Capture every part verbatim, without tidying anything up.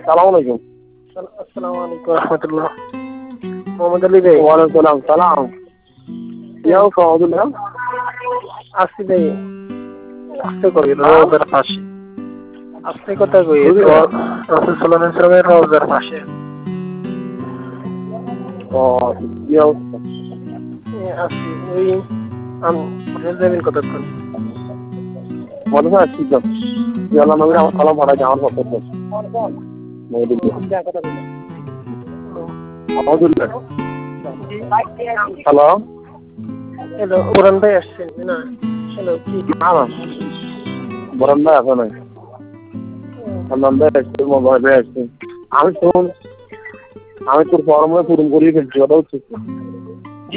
সালাম আলাইকুম। আসসালামু আলাইকুম রহমতুল্লাহ। মোহাম্মদ আলী ভাই। ওয়ালাইকুম সালাম সালাম। ইয়াও কওদুল্লাহ। আসি ভাই। আস্তে করি রোজার পাশে। আস্তে কথা কই তো রাসূল সাল্লাল্লাহু আলাইহি ওয়াসাল্লামের রওজার পাশে। ও ইয়াও আসি ওই আম যাবেন কতক্ষণ? মনে হয় আসছি তো। ইয়াল্লাহ নবীর আমার সালাম পাঠাই আমার পক্ষ থেকে। আলহামদুলিল্লাহ। হ্যালো হ্যালো কোরআন ভাই আসছেন না? হ্যালো কি না না বরান ভাই আছে নাই? সালমান ভাই আসছে, মোবাইল ভাই আসছে। আমি শুন আমি তোর ফর্মে পূরণ করিয়ে ফেলছি, কথা হচ্ছে জি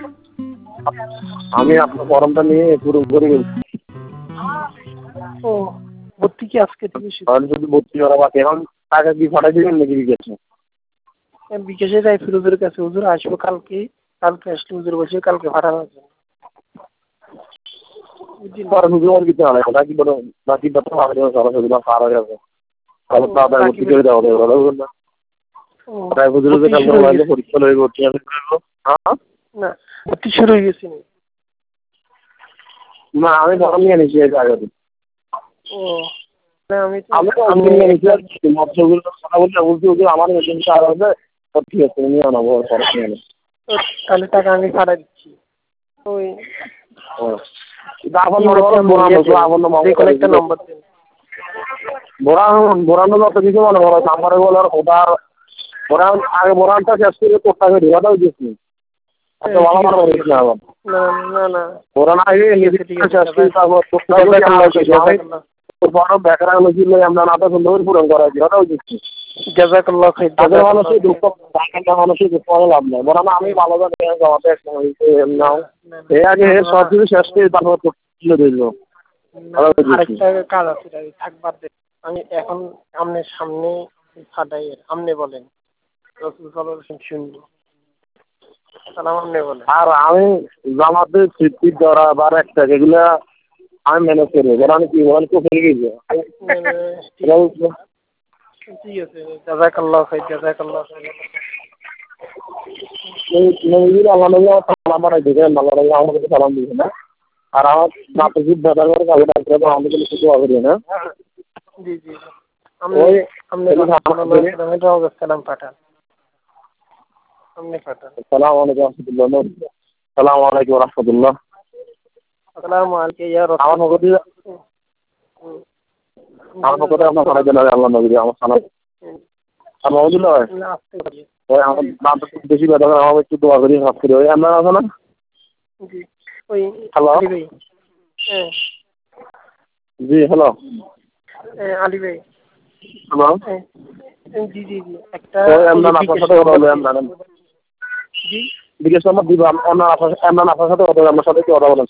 আমি আপনার ফর্মটা নিয়ে পূরণ করে ফেলছি। ও ভর্তি কি আজকে থেকে শুরু? আর যদি ভর্তি করা বাকি এখন টাকা কি পাঠাই দিবেন নাকি বিকাশে? বিকাশে যাই ফিরোজের কাছে, হুজুর আসবো কালকে। কালকে আসলে হুজুর বলছে কালকে পাঠানোর জন্য। পরে হুজুর আর কিছু হয় না, কি বলো বাকি কথা হবে না, সরাসরি না পার হয়ে যাবে। তাহলে তো আদায় ভর্তি করে দেওয়া হবে, ভালো বলবেন না? তাই হুজুর যে কালকে মোবাইলে পরীক্ষা লয়ে ভর্তি আমি করবো। হ্যাঁ না ভর্তি শুরু হয়ে গেছে না আমি ফর্ম নিয়ে নিয়েছি এই জায়গাতে। ও না আমি আমি আমি নিয়ে নিয়েছি আর কি মৎস্যগুলো কথা বলতে বলছি হুজুর আমার এজেন্সি আর হবে তো ঠিক আছে নিয়ে নেবো খরচ নিয়ে নেবো। তাহলে টাকা আমি পাঠাই দিচ্ছি। ওই এখন মনে করো বোরানো যে কোনো একটা নম্বর দিন। বোরান বোরানো যত কিছু মনে করো নাম্বারে বলার ওটার বোরান আগে বোরানটা শেষ করে কোটটাকে ঢোকাটাও দিচ্ছি। আচ্ছা ভালো ভালো বলিস না আবার না না না বোরান আগে শেষ করে তারপর কোটটাকে বড় ব্যাকগ্রাউন্ড ছিল আমরা নাটক সুন্দর পূরণ করা হয়েছে, ওটাও দিচ্ছি। জাযাকাল্লাহ খাইর। তাদের মানুষের দুঃখ টাকা মানুষের দুঃখ করে লাভ নেই, বরং আমি ভালো জানি জমাতে নাও এই আগে সব কিছু শেষ করে তারপর তুলে দিল। আরেকটা কাজ আছে থাকবার আমি এখন আমনের সামনে ফাটাই আমনে বলেন রাসূল সাল্লাল্লাহু আলাইহি ওয়াসাল্লাম শুনবো। সালাম আমনে বলেন। আর আমি জামাতে ফিফটি ধরা বার একটা এগুলা আমি ম্যানেজ করবো, বরং আমি কি বলেন তো ফেলে গেছি। ঠিক আছে জাযাকাল্লাহ খাইর জাযাকাল্লাহ খাইর। এই নবীর আল্লাহ নবী সালাম পাঠাই দিবেন, আল্লাহ নবী আমাকে সালাম দিবেন না। আর আমার নাতজিব দাদা করে কাজে ডাকতে আমাদের কিছু হবে না। জি জি আমি আমনে আমনে সালাম পাঠান আমনে পাঠান। আসসালামু আলাইকুম রাহমাতুল্লাহ। আসসালামু আলাইকুম রাহমাতুল্লাহ। আসসালামু আলাইকুম ইয়া রাসূল। আমার নবী আমার পক্ষ থেকে আপনার সালাম জানাই আল্লাহ নবী আমার সালাম। আর আলহামদুলিল্লাহ ওই আমার নাম বেশি ব্যথা করে আমার একটু দোয়া করি হাত করে ওই আপনার আছে না? জি ওই হ্যালো আলী ভাই। হ্যাঁ জি হ্যালো আলী ভাই। হ্যালো জি জি জি একটা আপনার আপনার সাথে কথা বলে আপনার জি বিকাশ নম্বর দিব আপনার আপনার আপনার সাথে কথা আপনার সাথে কি কথা বলেন?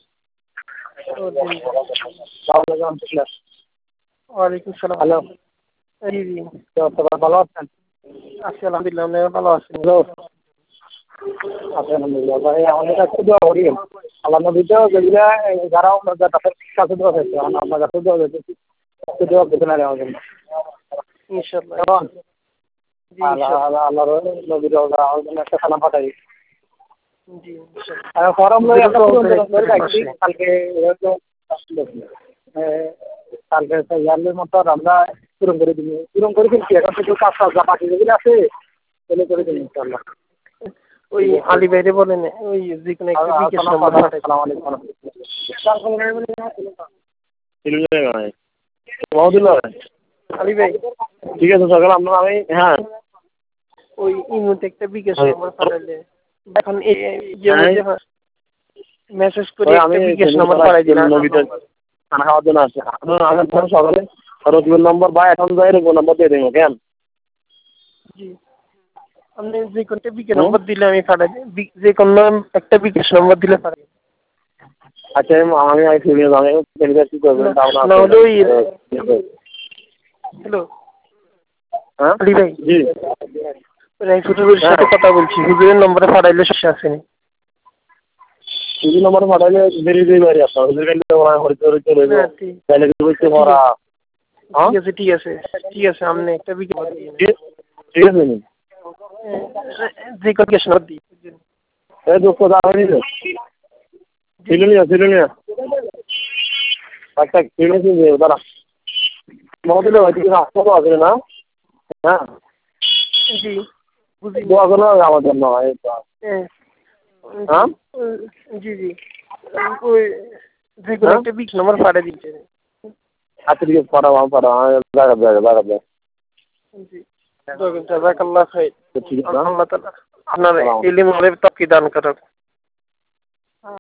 ওয়ালাইকুম সালাম। হ্যালো জি জি ভালো আছেন? আছি আলহামদুলিল্লাহ। আপনি ভালো আছেন? আলহামদুলিল্লাহ ভাই আমাদের কাছে দোয়া করি আল্লাহ নবীতে যেগুলা যারা তাদের কাছে দোয়া হয়েছে আপনার কাছে দোয়া হয়েছে দোয়া করতে না আমার জন্য ইনশাআল্লাহ। আল্লাহ আল্লাহ নবীর আমার জন্য একটা সালাম পাঠাই। জি ফরম কালকে কালকে ইয়ারের মতো আমরা পূরণ করে দিই পূরণ করে ফেলছি এখন থেকে কাজ কাজ বাকি যেগুলো আছে সেগুলো করে দিন ইনশাআল্লাহ। ওই আলী ভাইরে বলেন ওই যে কোনো একটা বিকাশ নম্বর পাঠাই। আসসালামু আলাইকুম ওয়াহদুল্লাহ আলী ভাই ঠিক আছে সকাল আপনার আমি হ্যাঁ ওই ইমোতে একটা বিকাশ নম্বর পাঠাইলে এখন এই যে মেসেজ করে একটা বিকাশ নম্বর পাঠাই দিন। খানা খাওয়ার জন্য আসছে আপনার সকালে রকিবুল নম্বর বা এখন যাই রকিবুল নম্বর দিয়ে দেবো কেন? জি আপনি যে কোনো একটা বিকাশ নম্বর দিলে আমি পাঠাই দিই, যে কোনো একটা বিকাশ নম্বর দিলে পাঠাই। আচ্ছা আমি আমি ফিরে যাবো কি করবেন হ্যালো হ্যাঁ আলী ভাই জি হুজুরের সাথে কথা বলছি, হুজুরের নম্বরে পাঠাইলে সমস্যা আসেনি। হুজুর নম্বরে পাঠাইলে দেরি দেরি বাড়ি আপনার হুজুর গেলে হরিচর হরিচর হইব তাহলে কি বলছে ভরা ঠিক আছে ঠিক আছে ঠিক আছে আপনি একটা বিজ্ঞাপন দিয়ে ঠিক আছে নি যে কোকেশন দি এই দোস্ত দাঁড়ানি রে সিলুনিয়া সিলুনিয়া একটা কিনেছি যে দাঁড়া মহদিলে হয়তো কিছু আসতে আছে না হ্যাঁ জি বুঝি দোয়া করো আমার জন্য হ্যাঁ জি জি ওই যে কোনো একটা বিশ নম্বর পাঠিয়ে দিচ্ছে আচ্ছা ঠিক আছে পাঠাও আমি পাঠাও জায়গা জায়গা জায়গা জায়গা জি জাজাকাল্লাহ খাইর ঠিক আছে আল্লাহ তাআলা আপনার ইলম ওয়ালে তাকি দান করুক